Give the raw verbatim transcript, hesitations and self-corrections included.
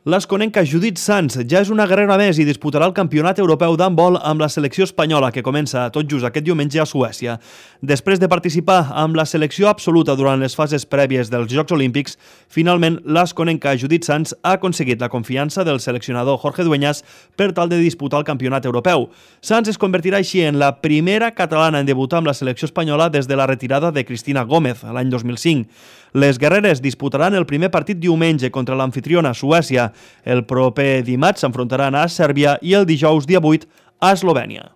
L'asconenca Judit Sanz ja és una guerrera més i disputarà el Campionat Europeu d'handbol amb la selecció espanyola, que comença tot just aquest diumenge a Suècia. Després de participar amb la selecció absoluta durant les fases prèvies dels Jocs Olímpics, finalment l'asconenca Judit Sanz ha aconseguit la confiança del seleccionador Jorge Dueñas per tal de disputar el Campionat Europeu. Sanz es convertirà així en la primera catalana en debutar amb la selecció espanyola des de la retirada de Cristina Gómez l'any dos mil cinc. Les guerreres disputaran el primer partit diumenge contra l'amfitriona Suècia. El proper dimarts s'enfrontaran a Sèrbia i el dijous dia vuit a Eslovènia.